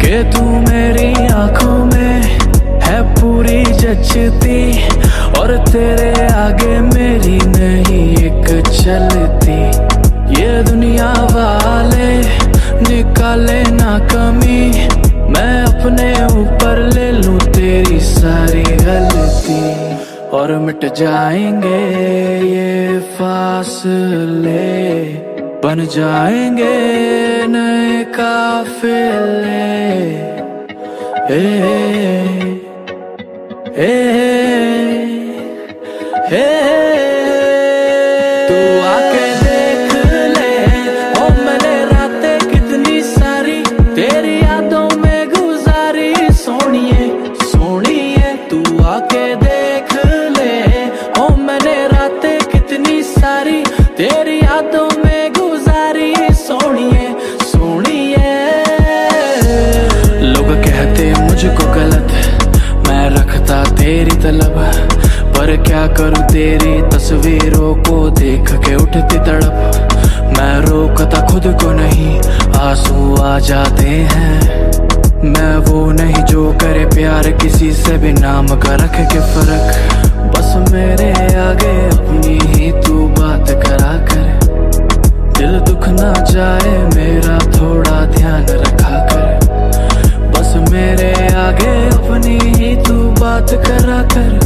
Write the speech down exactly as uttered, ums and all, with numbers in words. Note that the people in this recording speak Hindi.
कि तू मेरी आंखों में है पूरी जचती, और तेरे आगे मेरी नहीं एक चलती। ये दुनिया वाले निकाले ना कमी, मैं अपने ऊपर ले लूं तेरी सारी गलती, और मिट जाएंगे ये फासले, बन जाएंगे नए काफिले। ए, ए, ए, तू आके देख ले ओ मैंने रातें कितनी सारी तेरी यादों में गुजारी। सोनिए सोनिए तू आके देख ले ओ मैंने रातें कितनी सारी तेरी यादों में गुजारी। सोनिए सोनिए लोग कहते मुझको गलत, मैं रखता तेरी तलब, पर क्या करूं तेरी तस्वीरों को देख के उठती तड़प। मैं रोकता खुद को नहीं, आंसू आ जाते हैं। मैं वो नहीं जो करे प्यार किसी से भी नाम का रख के फर्क। बस मेरे आगे अपनी ही तू बात करा कर, दिल दुख ना जाए मेरा थोड़ा ध्यान रखा कर। बस मेरे आगे अपनी ही तू बात करा कर,